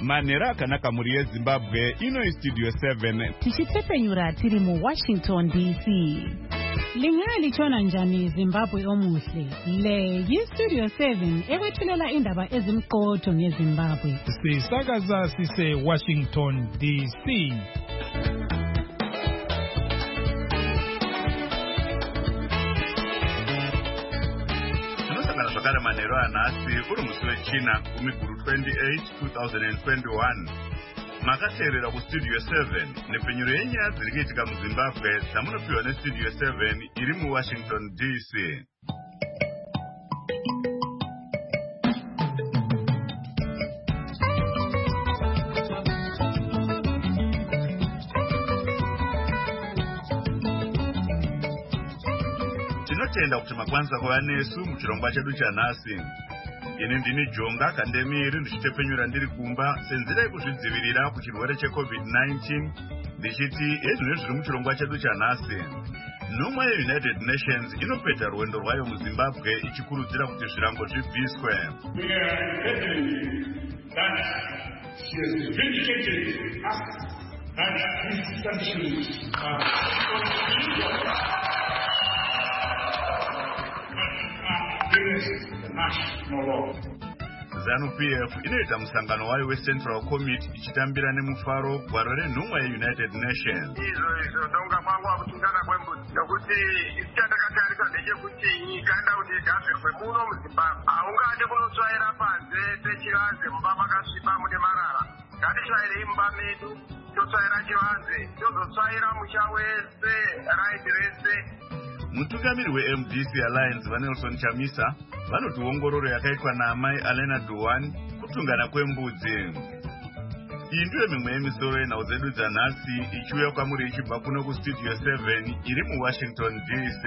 manhero akanaka muri yeZimbabwe. Ino iStudio 7 tichitsepenyura tiri mu Washington DC. Lingalitshona njani Zimbabwe omuhle? Le yiStudio 7 ekwethulela indaba ezimqotho ngeZimbabwe. Sisakaza sise Washington DC. Zvakare manhero anhasi uri musi wechina kumiguru 28 2021 makateerera kuStudio 7 nepenyuro yenyaya dziri kuitika muZimbabwe dzamunopiwa neStudio 7 iri muWashington DC. Tinotenda kuti makwanisa kuva nesu muchirongwa chedu chanhasi. Ini ndini Jonga Kandemiri ndichitepenyura ndiri kumba senzira yekuzvidzivirira kuchirwere cheCovid-19 ndichiti ezvino zviri muchirongwa chedu chanhasi. Nhumwa yeUnited Nations inopedza rwendo rwayo muZimbabwe ichikurudzira kuti zvirango zvibviswe. ZANU-PF inoita musangano wayo weCentral Committee ichitambira nemufaro gwaro renhumwa yeUnited Nations. Izvo ndonga kwangu kuchingana kwembudzi nokuti chandakatarisa ndechekuti nyika inoda kuti igadzirwe muno muZimbabwe. Haungade kunotsvaira panze pechivanze mumba makasviba mune marara. Ngatitsvairei mumba medu totsvaira chivanze tozotsvaira musha wese raidi rese. Mutungamiri weMDC Alliance vaNelson Chamisa vanoti ongororo yakaitwa naamai Alena Duan kutungana kwembudzi. Iyi ndiyo mimwe yemisoro yenhau dzedu dzanhasi ichiuya kwamuri ichibva kuno kuStudio 7 iri muWashington DC.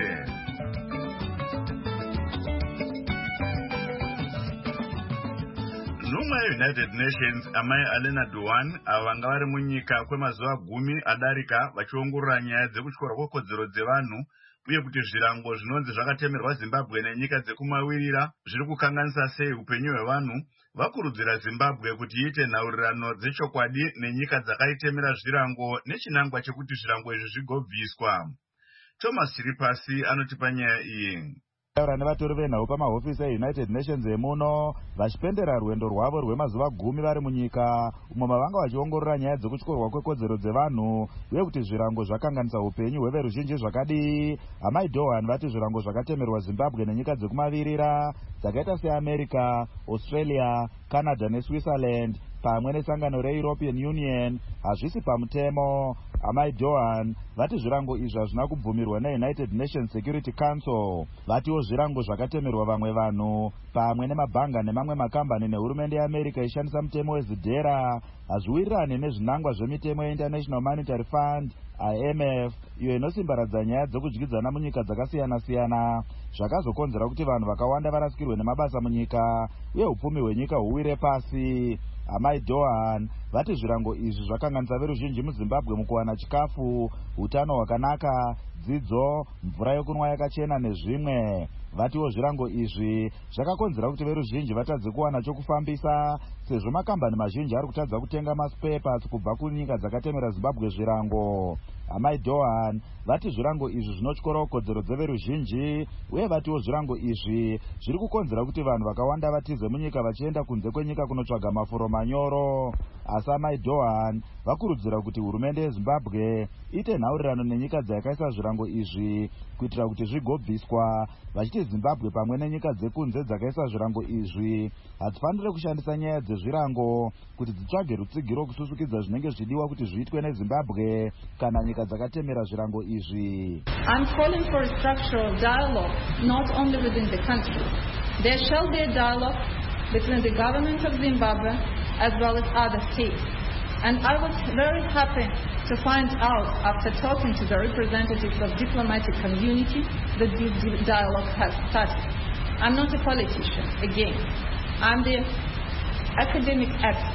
Nhumwa yeUnited Nations amai Alena Duan ava vanga vari munyika kwemazuva 10 adarika vachiongorora nyaya dzekutyora kwekodzero dzevanhu uye kuti zvirango zvinonzi zvakatemerwa Zimbabwe nenyika dzekumavirira zviri kukanganisa sei upenyu hwevanhu, vakurudzira Zimbabwe kuti iite nhaurirano dzechokwadi nenyika dzakaitemera zvirango nechinangwa chekuti zvirango izvi zvigobviswa. Thomas Chiripasi anotipa nyaya iyi. Taura nevatori venhau pamahofisi eUnited Nations emuno vachipendera rwendo rwavo rwemazuva 10 vari munyika umo mavanga vachiongorora nyaya dzekutyorwa kwekodzero dzevanhu uye kuti zvirango zvakanganisa upenyu hweveruzhinji zvakadii. Amai Dohan vati zvirango zvakatemerwa Zimbabwe nenyika dzekumavirira dzakaita seAmerica, Australia, Canada neSwitzerland pamwe nesangano reEuropean Union hazvisi pamutemo. Amai Dohan vati zvirango izvi hazvina kubvumirwa neUnited Nations Security Council. Vatiwo zvirango zvakatemerwa vamwe vanhu pamwe nemabhanga nemamwe makambani nehurumende yeAmerica ishandisa mutemo wezidhera hazviwirirani nezvinangwa zvemitemo yeInternational Monetary Fund IMF iyo inosimbaradza nyaya dzokudyidzana munyika dzakasiyana-siyana, zvakazokonzera kuti vanhu vakawanda varasikirwe nemabasa munyika uye upfumi hwenyika huwire pasi. Amai Dohan vati zvirango izvi zvakanganisa veruzhinji muZimbabwe mukuwana chikafu, utano hwakanaka, dzidzo, mvura yokunwa yakachena nezvimwe. Vatiwo zvirango izvi zvakakonzera kuti veruzhinji vatadze kuwana chokufambisa sezvo makambani mazhinji ari kutadza kutenga maspare parts kubva kunyika dzakatemera Zimbabwe zvirango. Amai Dohan vati zvirango izvi zvinotyora kodzero dzeveruzhinji uye vatiwo zvirango izvi zviri kukonzera kuti vanhu vakawanda vatize munyika vachienda kunze kwenyika kunotsvaga mafuro manyoro. Asi Amai Dohan vakurudzira kuti hurumende yeZimbabwe ite nhaurirano nenyika dzayakaisa zvirango izvi kuitira kuti zvigobviswa, vachiti Zimbabwe pamwe nenyika dzekunze dzakaisa zvirango izvi hadzifaniri kushandisa nyaya dzezvirango kuti dzitsvage rutsigiro kususukidza zvinenge zvidiwa kuti zviitwe neZimbabwe kana nyika dzakatemera zvirango izvi. I'm calling for a structural dialogue not only within the country. There shall be a dialogue between the government of Zimbabwe as well as other states. And I was very happy to find out after talking to the representatives of diplomatic community that this dialogue has started. I'm not a politician, again. I'm the academic expert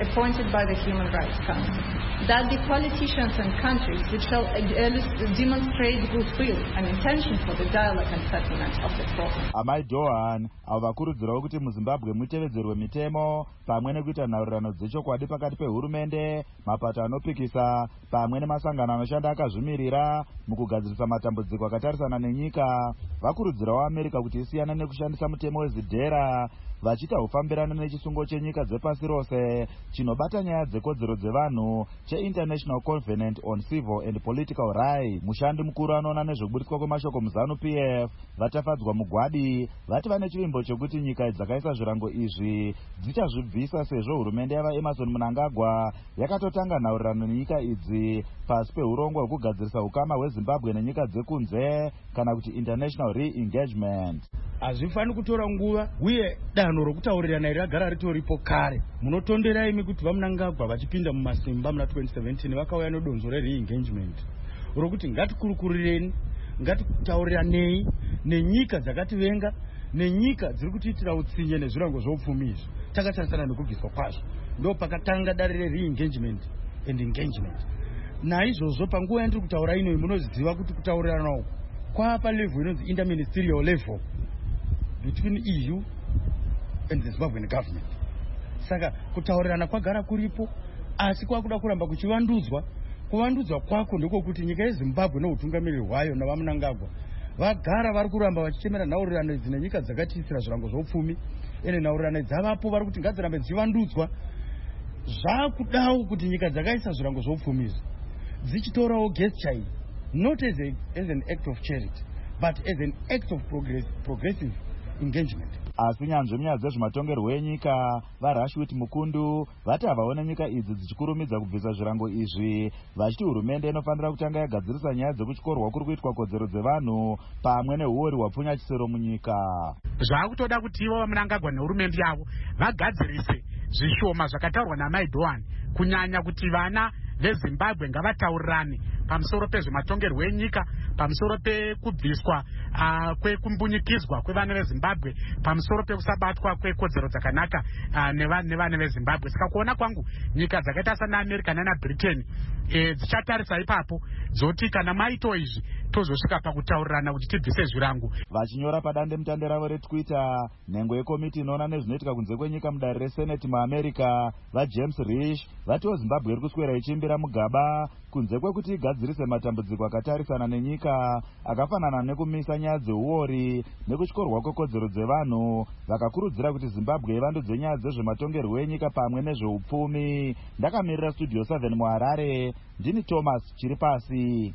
appointed by the Human Rights Council. That the politicians and countries which shall demonstrate goodwill and intention for the dialogue and settlement of the problem. Amai Dohan avo vakurudzirawo kuti muZimbabwe mutevedzerwe mitemo pamwe nekuita nhaurirano dzechokwadi pakati pehurumende, mapato anopikisa pamwe nemasangano anoshanda akazvimirira mukugadzirisa matambudziko akatarisana nenyika. Vakurudzirawo America kuti isiyane nekushandisa mutemo wezidhera vachiita ufambirana nechisungo chenyika dzepasi rose chinobata nyaya dzekodzero dzevanhu cheInternational Covenant on Civil and Political Rights. Mushandi mukuru anoona nezvekuburitswa kwemashoko muZANU-PF vatafadzwa mugwadi vati vane chivimbo chekuti nyika dzakaisa zvirango izvi dzichazvibvisa sezvo hurumende yava Emmerson Mnangagwa yakatotanga nhaurirano nenyika idzi pasi peurongo hwekugadzirisa ukama hweZimbabwe nenyika dzekunze kana kuti international re-engagement. Hazvifani kutora nguva uye danho rokutaurirana iri ragara ritoripo kare. Munotondera imi kuti vaMnangagwa vachipinda mumasimba muna 2017 vakauya nedonzo re-engagement rokuti ngatikurukurireni, ngatitauriranei nenyika dzakativenga, nenyika dziri kutiitira utsinye nezvirango zvoupfumi izvi takatarisana nekubviswa kwazvo. Ndo pakatanga dare re-engagement and engagement. Naizvozvo panguva yandiri kutaura ino munoziva kuti kutaurirana uku kwapa level inonzi interministerial level between EU and the Zimbabwean government. Saka kutaurirana kwagara kuripo, asi kwakuda kuramba kuchivandudzwa. Kuvandudzwa kwako ndiko kuti nyika yeZimbabwe noutungamiriri hwayo navaMnangagwa vagara vari kuramba vachichemera nhaurirano idzi nenyika dzakatiisira zvirango zvoupfumi. Ene nhaurirano dzavapo vari kuti ngadzirambe dzichivandudzwa. Zvakudawo kuti nyika dzakaisa zvirango zvoupfumi izvi dzichitorawo gesture iyi, not as an act of charity but as an act of progressive engagement. Asi nyanzvi munyaya dzezvematongerwo enyika vaRashwit Mukundu vati havaone nyika idzi dzichikurumidza kubvisa zvirango izvi vachiti hurumende inofanira kutanga yagadzirisa nyaya dzekutyorwa kuri kuitwa kodzero dzevanhu pamwe neuori hwapfunya chisero munyika. Zvaakutoda kuti ivo vaMnangagwa nehurumende yavo vagadzirise zvishoma zvakataurwa naMai Dohan, kunyanya kuti vana veZimbabwe ngavataurirane pamusoro pezvematongerwo enyika, pamusoro pekubviswa kwekumbunyikidzwa kwevana veZimbabwe, pamusoro pekusabatwa kwekodzero dzakanaka nevana veZimbabwe. Saka kuona kwangu nyika dzakaita sana America nana Britain dzichatarisa ipapo dzoti kana maito izvi tozosvika pakutaurirana kuti tibvise zvirango. Vachinyora padande mutande ravo reTwitter, nhengo yekomiti inoona nezvinoitika kunze kwenyika mudare reSenate muAmerica vaJames Risch vatiwo Zimbabwe iri kuswera ichimbira mugaba kunze kwekuti igadzirise matambudziko akatarisana nenyika akafanana nekumisa nyaya dzeuori nekutyorwa kwekodzero dzevanhu. Vakakurudzira kuti Zimbabwe ivandudze nyaya dzezvematongerwo enyika pamwe nezveupfumi. Ndakamirira Studio 7 muHarare, ndini Thomas Chiripasi.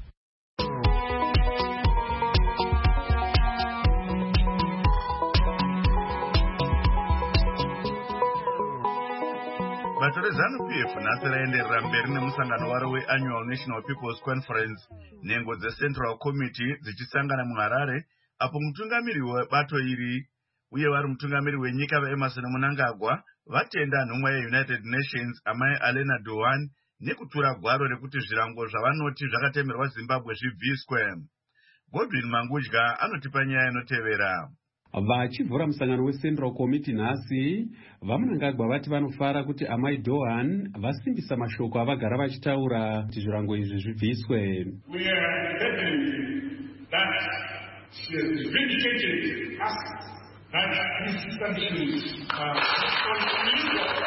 Bato reZANU-PF nhasi raenderera mberi nemusangano waro weAnnual National People's Conference, nhengo dzeCentral Committee dzichisangana muHarare, apo mutungamiri webato iri uye vari mutungamiri wenyika vaEmmerson Mnangagwa vatenda nhumwa yeUnited Nations Amai Alena Dohan nekutura gwaro rekuti zvirango zvavanoti zvakatemerwa Zimbabwe zvibviswe. Godwin Mangudya anotipa nyaya inotevera. Vachivhura musangano weCentral Committee nhasi, vaMnangagwa vati vanofara kuti Amai Dohan vasimbisa mashoko avagara vachitaura kuti zvirango izvi zvibviswe. We are definitely that she has vindicated us that these sanctions are illegal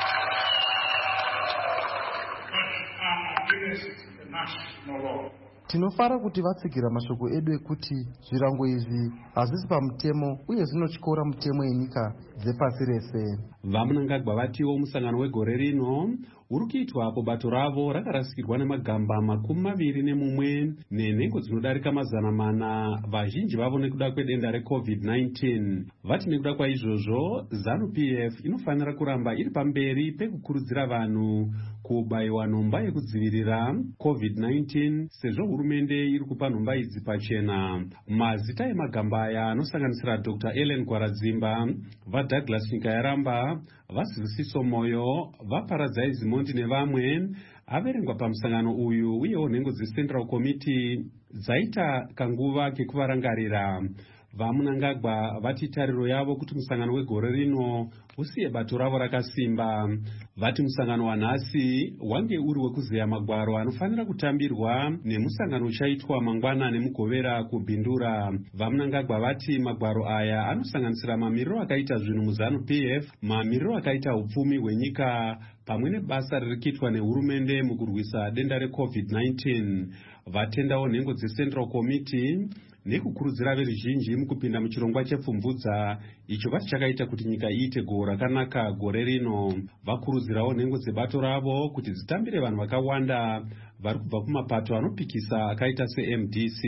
but are against the national law. Tinofara kuti vatsigira mashoko edu ekuti zvirango izvi hazvisi pamutemo uye zvinotyora mutemo yenyika dzepasi rese. VaMnangagwa vatiwo musangano wegore rino uri kuitwa apo bato ravo rakarasikirwa nemagamba 21 nenhengo dzinodarika 400 vazhinji vavo nekuda kwedenda reCovid-19. Vati nekuda kwaizvozvo ZANU-PF inofanira kuramba iri pamberi pekukurudzira vanhu kubayiwa nhomba yekudzivirira COVID-19 sezvo hurumende iri kupa nhomba idzi pachena. Mazita emagamba aya anosanganisira Dr. Ellen Gwaradzimba, vaDouglas Nyikayaramba, vaSibusiso Moyo, vaParadzai Zimondi nevamwe averengwa pamusangano uyu uyewo nhengo dzeCentral Committee dzaita kanguva kekuvarangarira. vaMnangagwa vati tariro yavo kuti musangano wegore rino usiye bato ravo rakasimba. Vati musangano wanhasi wange uri wekuzeya magwaro anofanira kutambirwa nemusangano uchaitwa mangwana nemugovera kubhindura. VaMnangagwa vati magwaro aya anosanganisira mamiriro akaita zvinhu muZANU-PF, mamiriro akaita upfumi hwenyika pamwe nebasa riri kuitwa nehurumende mukurwisa denda reCovid-19. Vatendawo nhengo dzeCentral Committee nekukurudzira veruzhinji mukupinda muchirongwa chepfumvudza icho vati chakaita kuti nyika iite gohwo rakanaka gore rino. Vakurudzirawo nhengo dzebato ravo kuti dzitambire vanhu vakawanda vari kubva kumapato anopikisa akaita seMDC.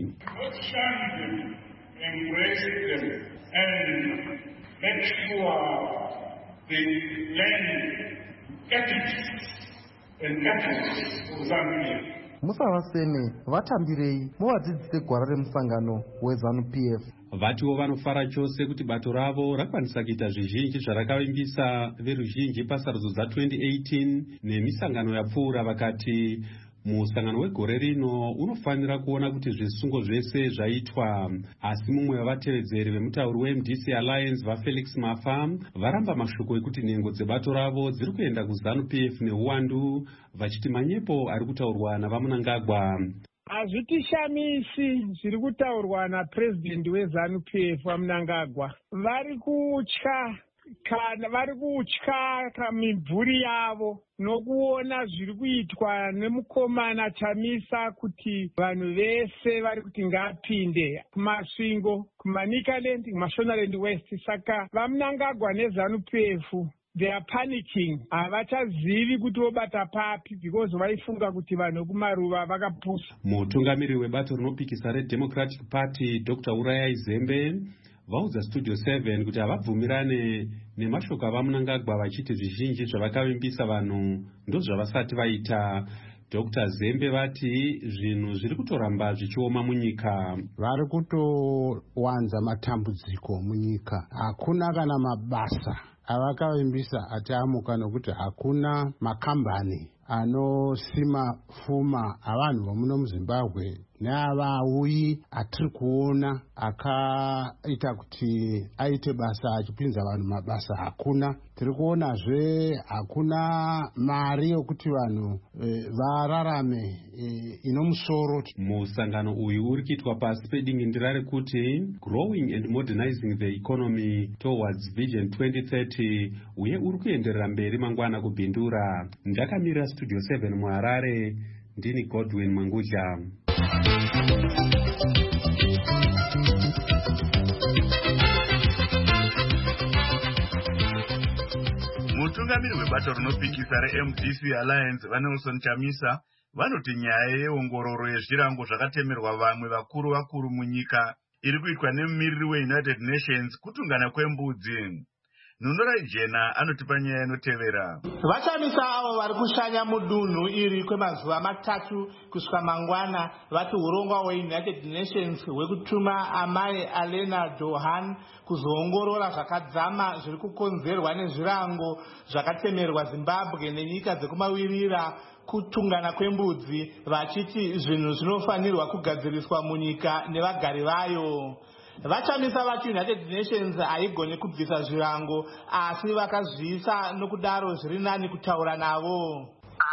Musavaseme, vatambirei, muvadzidzise gwara remusangano weZANU-PF. Vatiwo vanofara chose kuti bato ravo rakwanisa kuita zvizhinji zvarakavimbisa veruzhinji pasarudzo dza2018 nemisangano yapfuura. Vakati musangano wegore rino unofanira kuona kuti zvisungo zvese zvaitwa. Asi mumwe wavatevedzeri vemutauri weMDC Alliance vaFelix Mafa varamba mashoko ekuti nhengo dzebato ravo dziri kuenda kuZANU-PF neuwandu, vachiti manyepo ari kutaurwa navaMnangagwa. Hazvitishamisi zviri kutaurwa naPresident weZANU-PF vaMnangagwa. Vari kutya kamimvuri yavo nokuona zviri kuitwa nemukomana Chamisa kuti vanhu vese vari kuti ngapinde kumasvingo kumaNikaland kumaShonaland West. Saka vaMnangagwa neZANU-PF they are panicking. Havachazivi kuti vobata papi because vaifunga kuti vanhu kumaruva vakapusa. Mutungamiri webato rinopikisa reDemocratic Party Dr. Urayai Zembe vaudza Studio 7 kuti havabvumirane nemashoko avaMnangagwa vachiti zvizhinji zvavakavimbisa vanhu ndozvavasati vaita. Dr. Zembe vati zvinhu zviri kutoramba zvichioma munyika. Vari kutowanza matambudziko munyika. Hakuna kana mabasa avakavimbisa atiamuka nokuti hakuna makambani anosima pfuma avanhu vomuno muZimbabwe neavauyi atiri kuona akaita kuti aite basa achipinza vanhu mabasa. Hakuna. Tiri kuonazve hakuna mari yokuti vanhu vararame inomusoro. Musangano uyu uri kuitwa pasi pedingindira rekuti growing and modernizing the economy towards vision 2030 uye uri kuenderera mberi mangwana kubhindura. Ndakamirira Studio 7 muHarare, ndini Godwin Mangudla. Mutungamiri webato rinopikisa reMDC Alliance vaNelson Chamisa vanoti nyaya yeongororo yezvirango zvakatemerwa vamwe vakuru munyika iri kuitwa nemumiriri weUnited Nations kutungana kwembudzi. Nunora Jena anotipa nyaya inotevera. Vachamisa avo vari kushanya mudunhu iri kwemazuva matatu kusvika mangwana vati urongwa hweUnited Nations hwekutuma amai Alena Johan kuzoongorora zvakadzama zviri kukonzerwa nezvirango zvakatemerwa Zimbabwe nenyika dzekumawirira kutungana kwembudzi, vachiti zvinhu zvinofanirwa kugadziriswa munyika nevagari vayo. Vachamisa vati United Nations haigone kubvisa zvirango asi vakazviisa nokudaro zviri nani kutaura navo.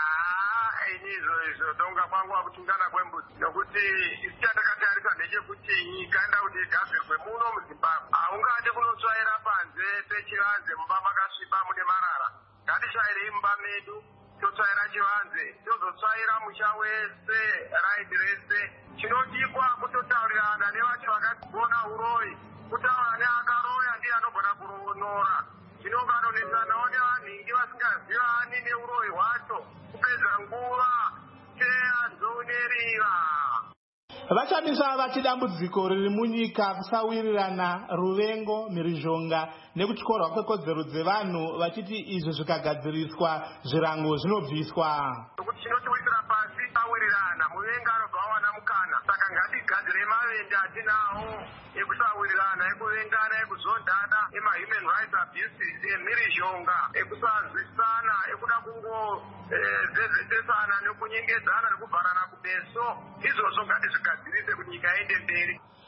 Izvo donga kwangu kutungana kwembudzi nokuti isi chatakatarisa ndechekuti nyika enda kuti igadzirwe muno muZimbabwe. Haungade kunotsvaira panze pechivanze mumba makasviba mune marara. Ngatisvairei mumba medu totsvaira chivanze tozotsvaira musha wese raidi rese. Chinodikwa kutotaurirana nevacho vakagona uroyi. Kutaura neakaroya ndiye anogona kuronora. Chinonga anonesanawo nevanhingi vasingazivani neuroyi hwacho kupedza nguva teanzonerira. Vachamisa vati dambudziko riri munyika kusawirirana, ruvengo, mhirizhonga nekutyorwa kwekodzero dzevanhu, vachiti izvo zvikagadziriswa zvirango zvinobviswa. Kuti chinotiwisira pasi sawirirana, muvengi anobva awana mukana. Saka ngatigadzire mavende atinawo ekusawirirana, ekuvengana, ekuzondana, emahuman rights abuses, emhirizhonga, ekusazwisana, ekuda kungozezetesana nekunyengedzana nekubvarana kubeso. Izvozvo ngatizvigadzirise kuti nyika iende mberi.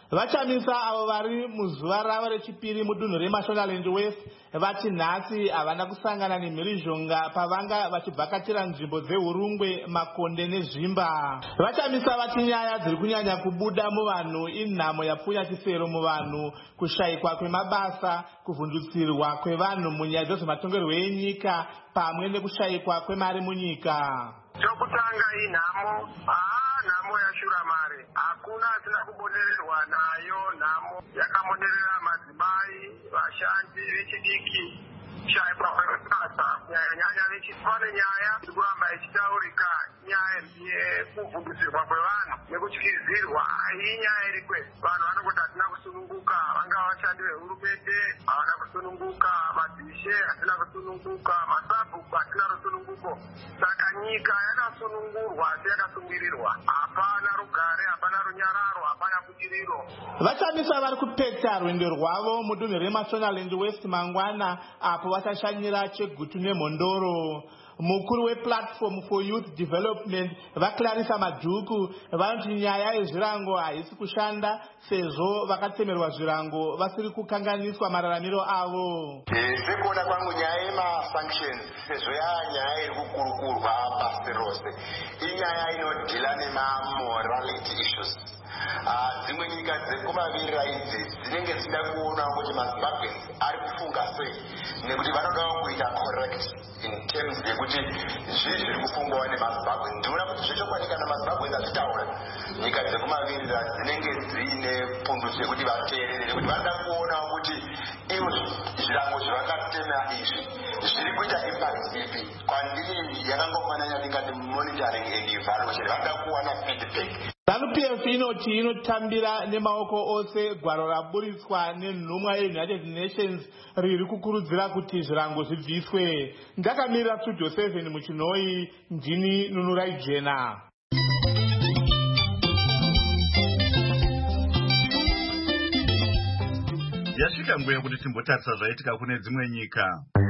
Vachamisa avo vari muzuva ravo rechipiri mudunhu reMashonaland West vati nhasi havana kusangana nemhirizhonga pavanga vachivhakachira nzvimbo dzeHurungwe, Makonde neZvimba. Vachamisa vati nyaya dziri kunyanya kubuda muvanhu inhamo yapfunya chisero muvanhu, kushayikwa kwemabasa, kuvhundutsirwa kwevanhu munyaya dzezvematongerwo enyika pamwe nekushayikwa kwemari munyika. Chokutanga inhamo, nhamo yashuramari. Hakuna asina kubonererwa nayo nhamo yakamonerera madzimai, vashandi vechidiki, kushayikwa kwemabasa, nyanya vechifane nyaya irikuramba ichitaurika, nyaya yekuvhundutsirwa kwevanhu nekutyizirwa. Inyaya iri kwese vanhu vanongoti hatina kusununguka, vangava vashandi vehurumende havana kusununguka, madzishe hatina kusununguka, masabhuku hatina rusununguko. Saka nyika yakasunungurwa asi yakasungirirwa. Hapana rugare, hapana runyararo, hapana budiriro. Vachamisa vari kupedza rwendo rwavo mudunhu reMashonaland West mangwana apo vachashanyira Chegutu neMhondoro. Mukuru wePlatform for Youth Development vaClarissa Madhuku vanoti nyaya yezvirango haisi kushanda sezvo vakatsemerwa zvirango vasiri kukanganiswa mararamiro avo. Sekuona kwangu nyaya yemasanctions sezvo nyaya iri kukurukurwa pasi rose, inyaya inodhila nemamorality issues. Dzimwe nyika dzekumavirira idzi dzinenge dzichida kuona kuti maZimbabweans ari kufunga sei, nekuti vanodawo kuita correct in terms yekuti zvii zviri kufungwa nemaZimbabweans. Ndinoona kuti zvechokwadi kana maZimbabweans achitaura, nyika dzekumavirira dzinenge dziine pundutso yekuti vateerere, nekuti vanoda kuonawo kuti ivo zvirango zvavakatema izvi zviri kuita impact ipi. Kwandiri yakangofananya ndingati monitoring and evaluation, vanoda kuwana feedback. ZANU-PF inoti inotambira nemaoko ose gwaro raburitswa nenhumwa yeUnited Nations riri kukurudzira kuti zvirango zvibviswe. Ndakamirira Studio 7 muChinoi, ndini Nunurai Jena. Yasvika nguva yekuti timbotarisa zvaitika kune dzimwe nyika.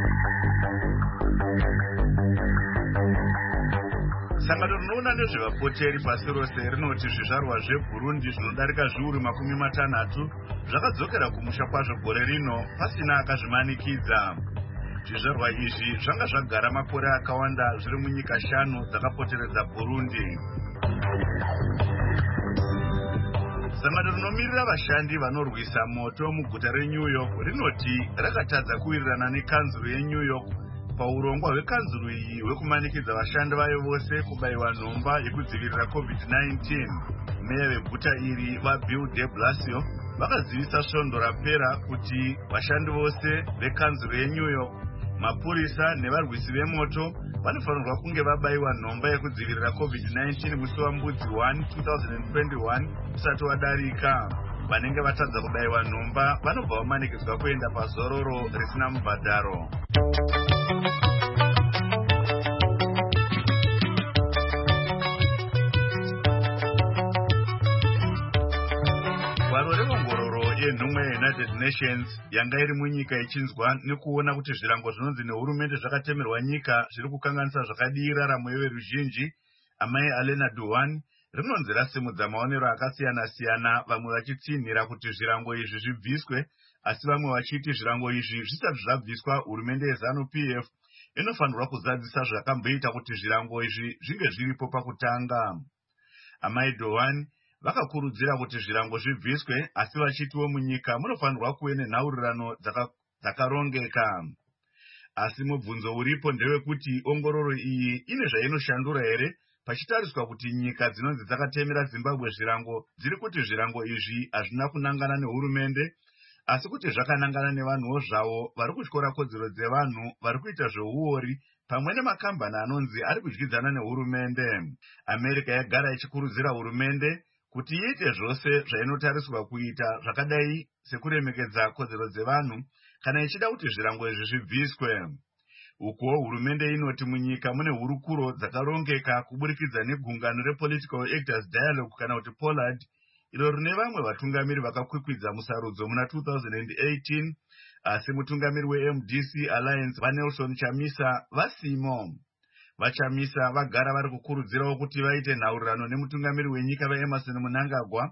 Sangano rinoona nezvevapoteri pasi rose rinoti zvizvarwa zveBurundi zvinodarika zviuru 60 zvakadzokera kumusha kwazvo gore rino pasina akazvimanikidza. Zvizvarwa izvi zvanga zvagara makore akawanda zviri munyika 5 dzakapoteredza Burundi. Sangano rinomirira vashandi vanorwisa moto muguta reNew York rinoti rakatadza kuwirirana nekanzuru yeNew York paurongwa hwekanzuru iyi hwekumanikidza vashandi vayo vose kubayiwa nhomba yekudzivirira COVID-19. Meya veguta iri vaBill de Blasio vakazivisa svondo rapera kuti vashandi vose vekanzuru yeNew York, mapurisa nevarwisi vemoto vanofanirwa kunge vabayiwa nhomba yekudzivirira COVID-19 musi waMbudzi 1, 2021 usati wadarika. Vanenge vatadza kubayiwa nhomba vanobva vamanikidzwa kuenda pazororo risina mubhadharo. Gwaro reongororo yenhumwa yeUnited Nations yanga iri munyika ichinzwa nekuona kuti zvirango zvinonzi nehurumende zvakatemerwa nyika zviri kukanganisa zvakadii raramo yeveruzhinji, amai Alena Duhan rinonzi rasimudza maonero akasiyana-siyana, vamwe vachitsinhira kuti zvirango izvi zvibviswe, asi vamwe vachiti zvirango izvi zvisati zvabviswa, hurumende yeZANU-PF inofanirwa kuzadzisa zvakamboita kuti zvirango izvi zvinge zviripo pakutanga. Amai Duhan vakakurudzira kuti zvirango zvibviswe, asi vachitiwo munyika munofanirwa kuve nenhaurirano dzakarongeka. Asi mubvunzo uripo ndewekuti ongororo iyi ine zvainoshandura here pachitariswa kuti nyika dzinonzi dzakatemera Zimbabwe zvirango dziri kuti zvirango izvi hazvina kunangana nehurumende, asi kuti zvakanangana nevanhuwo zvavo vari kutyora kodzero dzevanhu vari kuita zveuori pamwe nemakambani anonzi ari kudyidzana nehurumende. Amerika yagara ichikurudzira hurumende kuti iite zvose zvainotariswa kuita, zvakadai sekuremekedza kodzero dzevanhu kana ichida kuti zvirango izvi zvibviswe. Uko hurumende inoti munyika mune hurukuro dzakarongeka kuburikidza negungano rePolitical Actors Dialogue kana kuti POLAD, iro rine vamwe vatungamiri vakakwikwidza musarudzo muna 2018, asi mutungamiri weMDC Alliance vaNelson Chamisa vasimo. VaChamisa vagara vari kukurudzirawo kuti vaite nhaurirano nemutungamiri wenyika vaEmerson Mnangagwa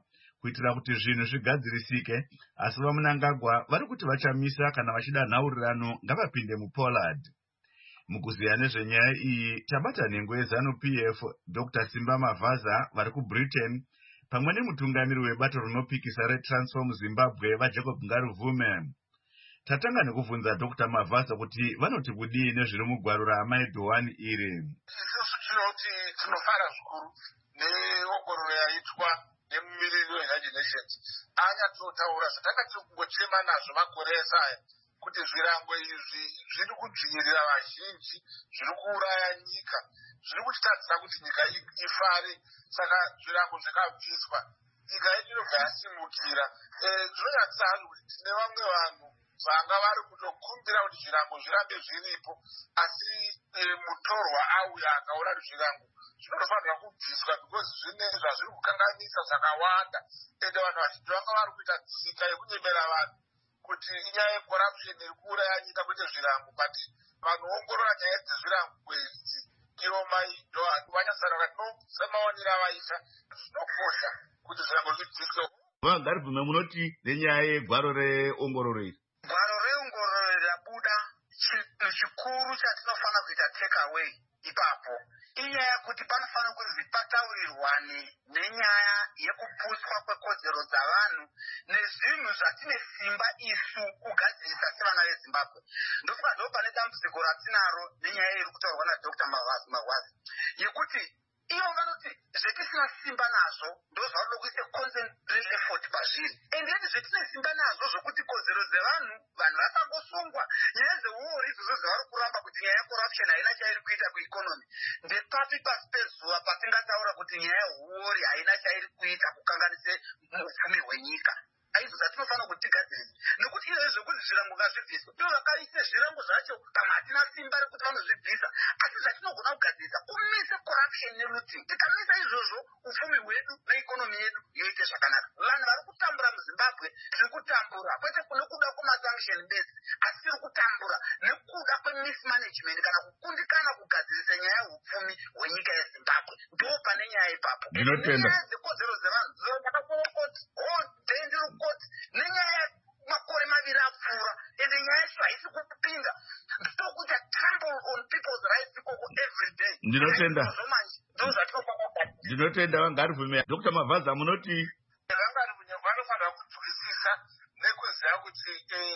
kuitira kuti zvinhu zvigadzirisike, asi vaMnangagwa vari kuti vachamisa kana vachida nhaurirano ngavapinde muPollard. Mukuziya nezvenyaya iyi tabata nhengo yeZANU-PF Dr. Simba Mavaza vari kuBritain pamwe nemutungamiri webato rinopikisa reTransform Zimbabwe vaJacob Ngaruvume. Tatanga nekubvunza Dr. Mavaza kuti vanoti kudii nezviri mugwaro raamai Dhowani iri. Isusu tinoti tinofara zvikuru neongororo yaitwa nemumiriri weUnited Nations anyatsotaura zvatakati kungochema nazvo makore ese aya kuti zvirango izvi zviri kudzvinyirira vazhinji, zviri kuuraya nyika, zviri kutitadzisa kuti nyika ifare. Saka zvirango zvakabviswa, nyika yedu inobva yasimukira. Zvinonyadzisa hangu kuti tine vamwe vanhu vanga vari kutokumbira kuti zvirango zvirambe zviripo, asi mutorwa auya akaona kuti zvirango zvinofanira kubviswa because zvine zvazviri kukanganisa zvakawanda. Ende vanhu vazhinji vanga vari kuita tsika yekunyemera vanhu kuti inyaya yecorruption iri kuuraya nyika kwete zvirango, but vanoongorora nyaya dzezvirango idzi ivo mai Dhowani vanyasara vakati no semaonero avaita zvinokosha kuti zvirango zvibviswe. Ngaruvume, munoti nenyaya yegwaro reongororo iri? Gwaro reongororo rabuda, chinhu chikuru chatinofanira kuita take away ipapo inyaya kuti panofanira kuti pataurirwane nenyaya yekupuswa kwekodzero dzavanhu nezvinhu zvatine simba isu kugadzirisa sevana veZimbabwe. Ndofunga ndo pane dambudziko ratinaro nenyaya iri kutaurwa naDr. Mavaza yekuti ivo vanoti zvetisina simba nazvo ndozvaroda kuisa concentrate effort pazviri, endeni zvetine simba nazvo zvokuti kodzero dzevanhu vanhu vasangosungwa. Nyaya dzeuori idzodzo dzavari kuramba kuti nyaya yecorruption haina chairi kuita kueconomy, ndepapi pasi pezuva patingataura kuti nyaya yeuori haina chairi kuita kukanganise upfumi hwenyika? Aizvo dzatinofanira kuti tigadzirisa, nekuti izvo zvokuti zvirango ngazvibviswe ndo vakaise zvirango zvacho pamwe hatina simba rekuti vanozvibvisa, asi zvatinogona kugadzirisa kumise corruption nerooting. Tikamisa izvozvo upfumi hwedu neikonomi yedu yoite zvakanaka. Vanhu vari kutambura muZimbabwe tiri kutambura kwete nekuda kwemasanction base, asi tiri kutambura nekuda kwemismanagement kana kukundikana kugadzirisa nyaya yeupfumi hwenyika yeZimbabwe. Ndo pane nyaya ipapo. Ndinotenda. Nyaya dzekodzero dzevanhu dzakakokoti ndendiri koti nenyaya makore maviri apfuura, ende nyaya yacho haisi kupinda. Ndokuita trample on people's rights ikoko every day. Ndinotenda. Ndo zvatinofanira kugadzirisa. Ndinotenda Ngaruvume. Dr. Mavaza, munoti Ngaruvume vanofanira kunzwisisa nekuziva kuti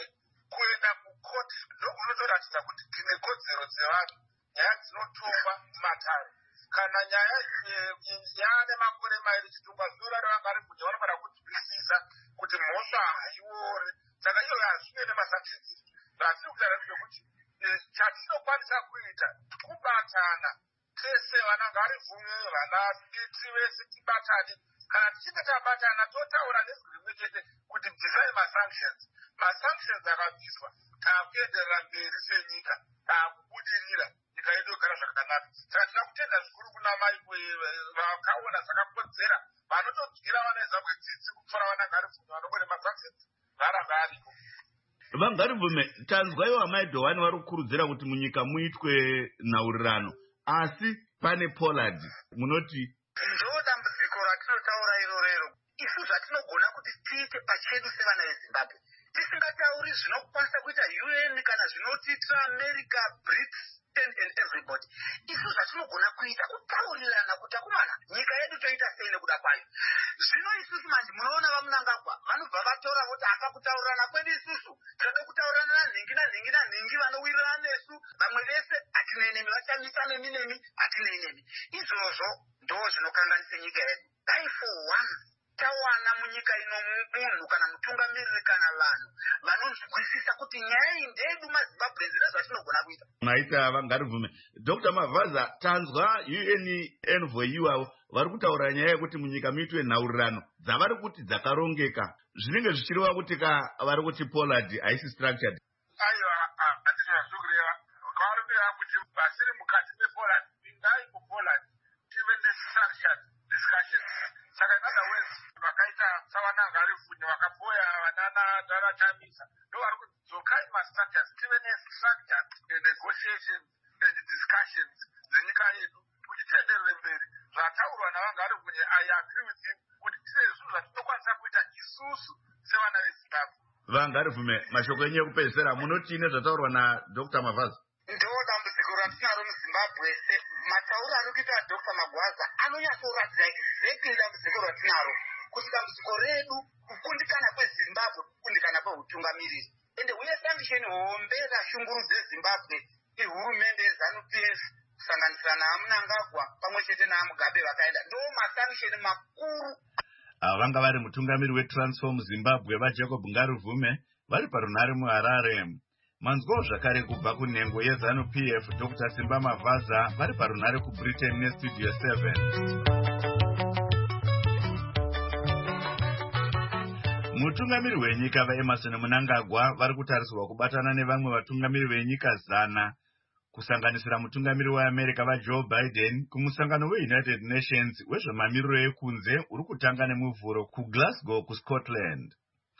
kuenda kukoti ndokunotoratidza kuti tine kodzero dzevanhu, nyaya dzinotongwa mumatare. Kana nyaya yaane makore mairi chitungwa zuva revangaruvume vanofanira kunzwisisa kuti mhosva haiori. Saka iyo hazvive nemasanctions. Zvatiri kutaura kuti chatinokwanisa kuita kubatana tese vana Ngaruvume, vana Spiti vese tibatane. Kana tichinge tabatana totaura nezwi rimwe chete kuti bvisai masanctions. Masanctions akabviswa taakuenderera mberi senyika, taakubudirira, nyika yedu yogara zvakanaka. Saka tinoda kutenda zvikuru kuna mai vakaona zvakakodzera vanotodyira vana veZimbabwe tsitsi kupfuura vana Ngaruvume vanongore masanctions varamba ariko. Ngaruvume, tanzwa ivo amai Dhowani vari kukurudzira kuti munyika muitwe nhaurirano, asi pane Pollard. Munoti ndo dambudziko ratinotaura irorero. Isu zvatinogona kuti tiite pachedu sevana veZimbabwe tisingatauri zvinokwanisa kuita UN kana zvinotiitira America, BRICS and everybody. Isu zvatinogona kuita kutaurirana kuti akomana nyika yedu toita sei nekuda kwayo. Zvino isusu manje munoona vaMnangagwa vanobva vatora voti apa kutaurirana kwedu isusu tinoda kutaurirana nanhingi vanowirirana nesu, vamwe vese hatinenemi, vachamisa nemi hatinenemi. Izvozvo ndo zvinokanganisa nyika yedu. Dai for once tawana munyika ino munhu kana mutungamiriri kana vanhu vanozwisisa kuti nyaya iyi ndeyedu maZimbabwe zira zvatinogona kuita. Maita Ngaruvume. Dr. Mavaza, tanzwa UN envoy ivavo vari kutaura nyaya yekuti munyika muitwe nhaurirano dzavari kuti dzakarongeka, zvinenge zvichireva kuti vari kuti Pollard haisi structured. Aiwa, handizvazvokureva kwavari kureva kuti vasiri mukati mePollard ingai kuPollard tive nestructured discussions. Saka in other words vakaita savana Ngaruvume vakapoya vanana Chamisa ndo vari kudzokai mastructures tive nestructured negotiations and discussions dzenyika yedu kuti tienderere mberi. Zvataurwa navangaruvume I agree with him kuti tine zvinhu zvatinokwanisa Vangarivume mashoko enye kupedzisira munoti nezvataurwa naDr. Mavaza. Ndo dambudziko ratinaro muZimbabwe matauro anokuita Dr. Magwaza anonyatsoratidza exactly dambudziko ratinaro kuti dambudziko redu kukundikana kweZimbabwe kukundikana kweutungamiriri ende uye sanction hombe rashungurudza Zimbabwe ihurumende yeZANU-PF kusanganisira naMnangagwa pamwe chete naMugabe vakaenda ndo masanction makuru. Vanga vari mutungamiri weTransform Zimbabwe vaJacob Ngarivume vari parunhare muHarare. Manzwawo zvakare kubva kunhengo yeZANU-PF Dr. Simba Mavaza vari parunhare kuBritain neStudio 7. Mutungamiri wenyika vaEmerson Mnangagwa vari kutarisirwa kubatana nevamwe vatungamiri venyika 100 kusanganisira mutungamiri weAmerica vaJoe Biden kumusangano weUnited Nations wezvemamiriro ekunze uri kutanga nemuvhuro kuGlasgow kuScotland.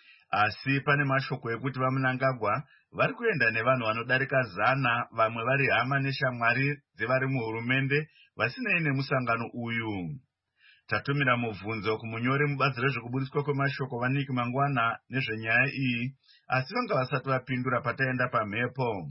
Asi pane mashoko ekuti vaMnangagwa vari kuenda nevanhu vanodarika 100 vamwe vari hama neshamwari dzevari muhurumende vasinei nemusangano uyu. Tatumira mubvunzo kumunyori mubazi rezvekubudiswa kwemashoko vaNick Mangwana nezvenyaya iyi, asi vanga vasati vapindura pataenda pamhepo.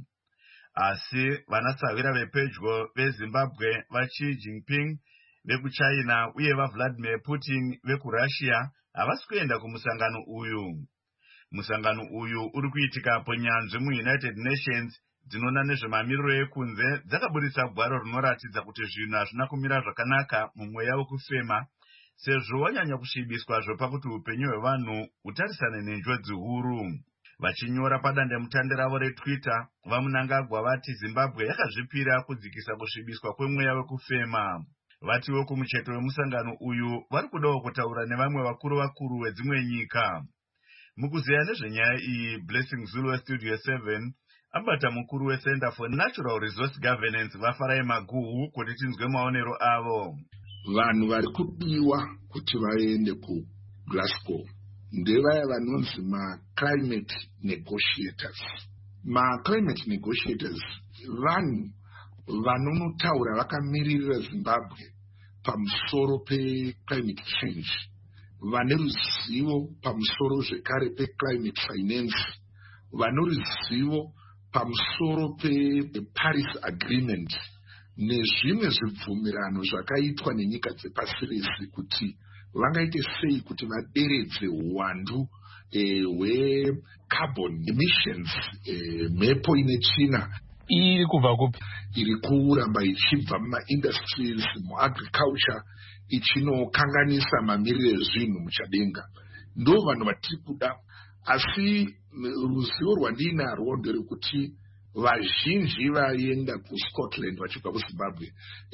Asi vanasavira vepedyo veZimbabwe vaXi Jinping vekuChina uye vaVladimir Putin vekuRussia havasi kuenda kumusangano uyu. Musangano uyu uri kuitika ponyanzvi muUnited Nations dzinoona nezvemamiriro ekunze dzakabudisa gwaro rinoratidza kuti zvinhu hazvina kumira zvakanaka mumweya wekufema sezvo wanyanya kushibiswa zvopakuti upenyu hwevanhu hutarisane nenjodzi huru. Vachinyora padandemutande ravo reTwitter, vaMnangagwa vati Zimbabwe yakazvipira kudzikisa kusvibiswa kwemweya wekufema. Vatiwo kumucheto wemusangano uyu vari kudawo kutaura nevamwe vakuru vedzimwe nyika. Mukuziya nezvenyaya iyi, Blessing Zulu weStudio 7 abata mukuru weCenter for Natural Resource Governance vaFarai Maguhu kuti tinzwe maonero avo. Vanhu vari kudiwa kuti vaende kuGlasgow ndevaya vanonzi ma-climate negotiators. Ma-climate negotiators vanhu vanonotaura vakamiririra Zimbabwe pamusoro pe-climate change, vane ruzivo pamusoro zvekare pe-climate finance, vane ruzivo pamusoro pe-Paris Agreement nezvimwe zvibvumirano zvakaitwa nenyika dzepasi rese kuti vangaite sei kuti vaderedze uwandu hwecarbon emissions. Mhepo ine China iri kubva kupi? Iri kuramba ichibva mumaindustries, muagriculture, ichinokanganisa mamiriro ezvinhu muchadenga. Ndo vanhu vatiri kuda, asi ruzivo rwandinarwo nderekuti vazhinji vaenda kuScotland vachibva kuZimbabwe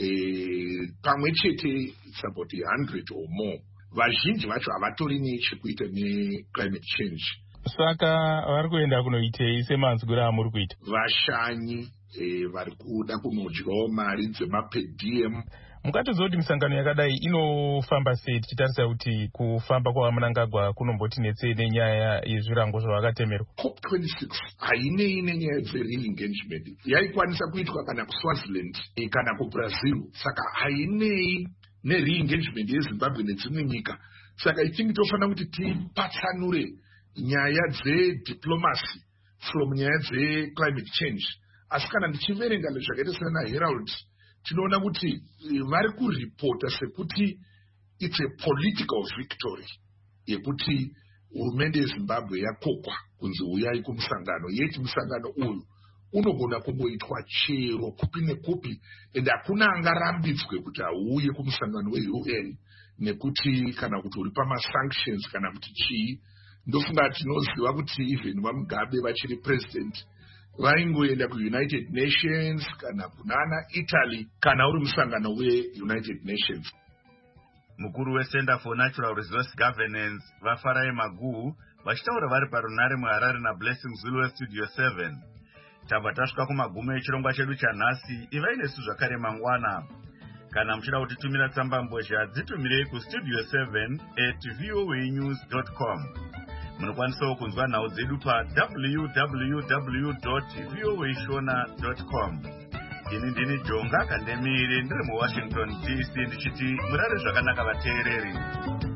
pamwe chete it's about 100 or more. Vazhinji vacho havatori nechekuita neclimate change. Saka vari kuenda kunoitei semanzwiro amuri kuita? Vashanyi vari kuda kunodyawo mari dzemapediem. Mukatiudza kuti misangano yakadai inofamba sei tichitarisa kuti kufamba kwaMnangagwa kunomboti netsei nenyaya yezvirango zvavakatemerwa? COP26 hainei nenyaya dze-re-engagement. Yaikwanisa kuitwa kana kuSwaziland kana kuBrazil, saka hainei ne-re-engagement yeZimbabwe nedzimwe nyika. Saka I think tofanira kuti tipatsanure nyaya dzediplomacy from nyaya dzeclimate change. Asi kana ndichiverenga zvakaita sana Herald, tinoona kuti vari kuripota sekuti it's a political victory yekuti hurumende yeZimbabwe yakokwa kunzi uyai kumusangano. Yeti musangano uyu unogona kungoitwa chero kupi nekupi, ende hakuna angarambidzwe kuti auye kumusangano weUN nekuti kana kuti uri pamasanctions kana kuti chii. Ndofunga tinoziva kuti even vaMugabe vachiri president vaingoenda kuUnited Nations kana kunana Italy kana uri musangano weUnited Nations. Mukuru weCenter for Natural Resource Governance vaFarai Maguhu vachitaura vari parunhare muHarare naBlessing Zulu weStudio 7. Tabva tasvika kumagumo echirongwa chedu chanhasi. Ivai nesu zvakare mangwana. Kana muchida kutitumira tsamba mbozha dzitumirei kustudio 7@voanews.com. Munokwanisawo kunzwa nhau dzedu pa www.voashona.com. Ini ndini Jonga Kandemire ndiri muWashington DC ndichiti murare zvakanaka vateereri.